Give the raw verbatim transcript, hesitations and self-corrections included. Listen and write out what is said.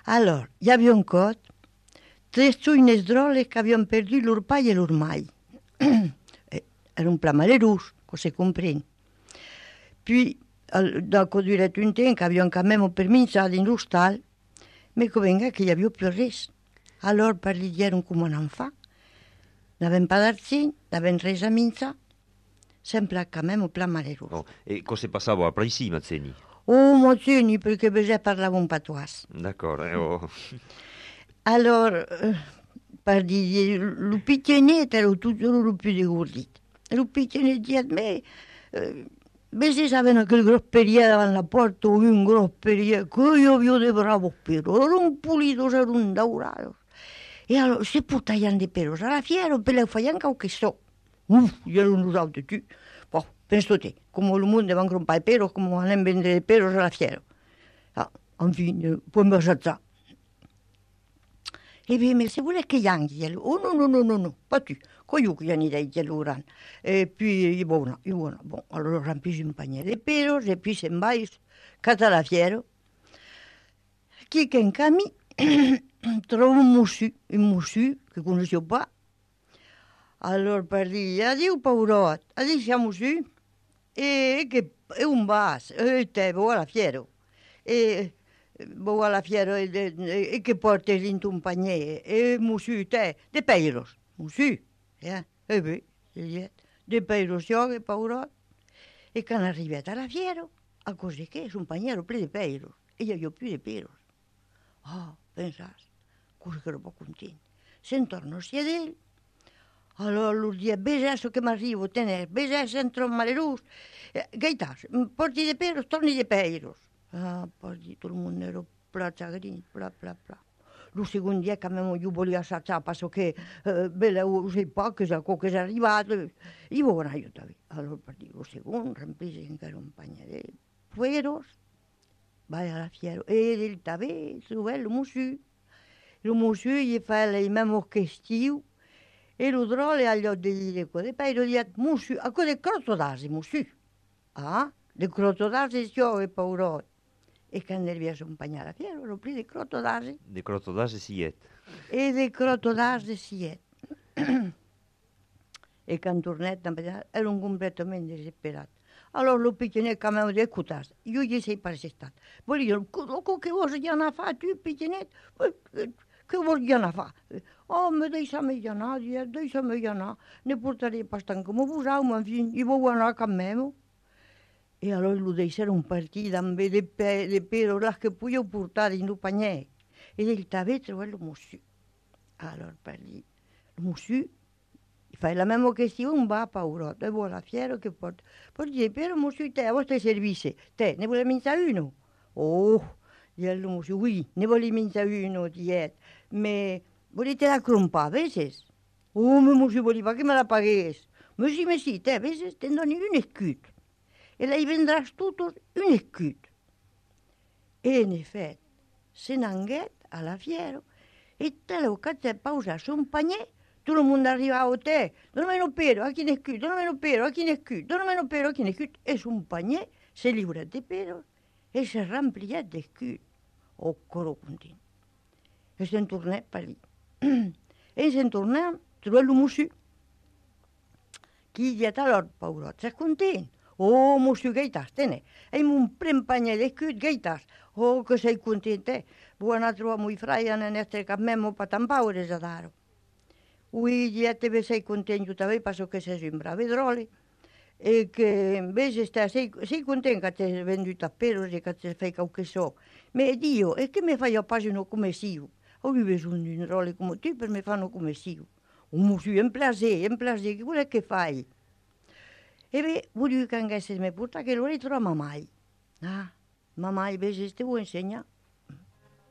Alors, hi havia un cot, tres cuines droles que havien perdut lor pa i lor mai. Era un pla malerós, que se comprèn. Puis, dopo durat un temps que havien quand même permissat dins l'hostal, me convenga que hi havia più res. Alors, per li dieron com un enfant. N'avem pas d'argent, n'avem res a minzar, sempre quand même un pla malerós. Oh, e cosa passava a prima, Mazzeni? Oh, Mazzeni, perché bisogna parlare un patois. D'accord, eh, oh. Alors, eh, per dir, el pitjonet era tot el più degordit. El pitjonet diat, me, eh, vezi saben aquel gros perier davant la porta, o un gros perier, que hi havia de bravos peros, eren pulidos, eren daurados. I allora se portaven de peros a la fiera, per la feien cau que so. Uf, i eren nosaltres, tu. Bon, penso te, com el món van crompar de peros, com anem a vendre de peros a la fiera. Ah, en fi, podem assajar. E bien, mais se volait que yangi, oh non, non, non, non, non, pas tu, coglio che yangi dai geluran. E puis, bon, bon, bon, allora rampis un panier de peros, e puis se'n va, cata la fiera. Qui que en cami, trobo un mussu, un mussu que coneixeu pas. Alors per dir, adiu, paurot, adiu, sia mussu, e che è un vas, e te, vau a la fiera. E vau a la fiera e, e, e che portes dins un panier, e mussu, te, de peiros, mussu, eh, e bé, de peiros, jo, que paurot. E quan arribat a la fiera, a cosa que és un paniero ple de peiros, e hi havia più de peros. Oh, pensàs, cosa que era poc content. Se'n torna a ser d'ell. Allora lui dice, vés adesso che mi arrivo a tenere, vés adesso entro in malerus. Eh, Gaitas, porti de peros, torni de peiros. Ah, poi tutto il mondo era pla chagrin, pla pla pla. Il secondo dia che io volevo assaggiare, perché che eh, bella, sai pas che sa che è arrivato, io volevo aiutare. Allora per dire, il secondo, rampese che era un pagnere de peros, vai alla fiera, e il tabè, trova il musù. Il musù gli fa il mesmo che stiu, e lo drole agli occhi di dire, e poi gli dice, musù, a cosa è crotto d'asi, musù? Ah, il crotto d'asi si è paura. E quando vi accompagnare alla fiera, lo prende il crotto d'asi. De crotto d'ase siet. E del crotto d'asi si è. E quando tornetta, era un completamente disperato. Allora lo piccionet che mi ha detto, io gli sei persistat. Voglio, che voglio fare tu, piccionet? Che voglio fare? Oh, ma deixa'm anar, deixa'm anar. Ne portaré bastant com vosau, en fi, i vau anar a me. E allora lo deixaron un partit amb de, pe, de peros les que podíeu portar dins el panyer. E ell també trobava el mussu. Allora, per dir, il mussu, fa la mesma qüestió, un va a paurot, e vuole la fiera che porta. Per dire, però mussu, te, a vostre servizi, te, ne vuole minzar uno? Oh, dice il mussu, oui, ne vuole minzar uno, dice, ma volete la crompa, a veces? Oh, ma mussu voleva che me la pagués. Ma sì, ma sì, te, a veces te doni un escut. E lei vendràs tutos un escut. E en effet, se n'anguet a la fiera, e te l'ho catto pausa su un panyer, tutto il mondo arriva a te, donami un pero, a chi ne escut, donami un pero, a chi ne escut, donami un pero, a chi ne escut. E su un panyer se livrat de pero e se rempliat d'escut. Oh, coro content. E se'n tornat per allà. E se'n tornat, trobà el mussu. Qui hi ha talor, paurot, s'és content. Oh, mussu, gaitas, tene. E un pren panyer d'escut, gaitas. Oh, che sei contente. Vuoi a trovare mui fraia nel nostro cammino per tan paure a dare. Ui, ja te sei contento també, perché che sei un bravo drole. E che invece stai, sei, sei contento che ti hai venduto a peros e che ti fai qualche so. Ma Dio, e che mi fai a pagino come io? Ho bisogno di un drole come tu per mi fanno come io. Un mussu, un piacere, un piacere, che vuoi che fai? E beh, voglio che anche se mi porta che lo ritrovo a mamma. Ah, mamma invece ti vuoi insegnare?